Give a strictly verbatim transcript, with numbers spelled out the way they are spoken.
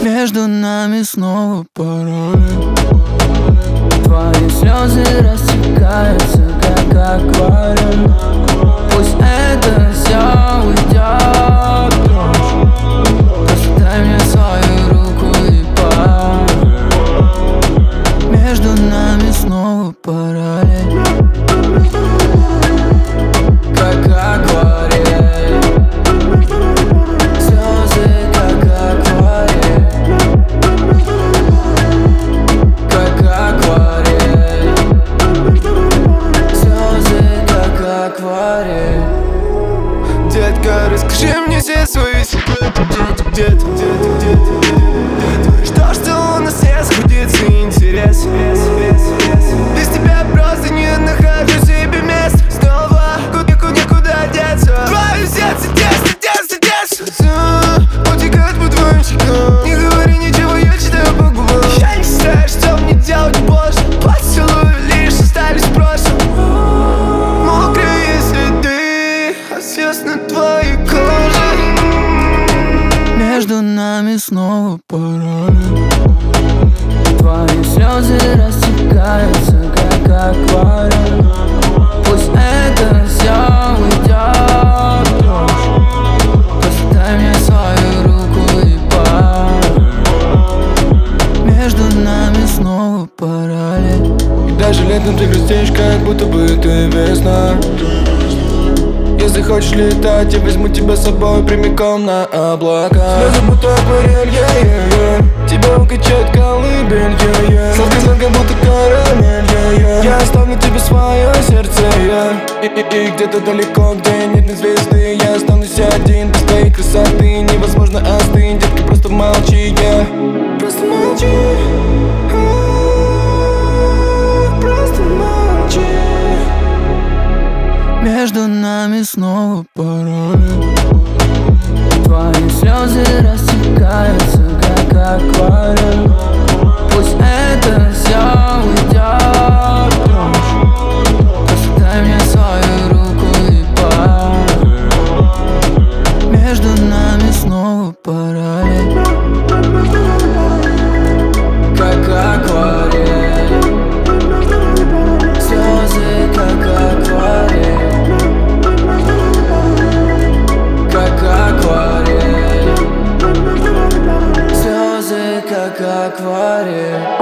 Между нами снова параллель. Твои слезы растекаются, как акварель. Пусть это все уйдет прочь. Просто дай мне свою руку и поверь. Между нами снова параллель. Как акварель. Слезы, как акварель. Как акварель. Слезы, как акварель. Детка, расскажи мне все свои секреты. Где ты, где ты, где ты, где ты? Что, что у нас не сходится интерес? Без тебя просто не нахожу себе места. Снова никуда, никуда деться. Твое сердце тесно, тесно, тесно. Утекает по твоим щекам. Не говори ничего, я читаю по губам. Я не знаю, что мне делать больше. Поцелуи лишь остались в прошлом. Мокрые следы осес на твоей коже. Между нами снова параллель. Твои слезы растекаются, как акварель. Пусть это все уйдет прочь. Просто дай мне свою руку и поверь. Между нами снова параллель. И даже летом ты грустишь, как будто бы ты весна. Если хочешь летать, я возьму тебя с собой прямиком на облака. Слезы будто акварель, yeah, yeah, yeah. Тебя укачает колыбель, yeah, yeah. Сладко, как будто карамель, yeah, yeah. Я оставлю тебе свое сердце, yeah. И, и, и где-то далеко, где нет ни звезды, я останусь один. Без твоей красоты невозможно остынь. Детка, просто молчи, yeah. Просто молчи. Просто молчи. Между нами снова параллель. Твои слезы растекаются, как акварель. Пусть это все уйдет прочь. Просто дай мне свою руку и поверь. Между нами снова параллель. Как акварель. Слезы, как акварель. Как акварель. Слезы, как акварель.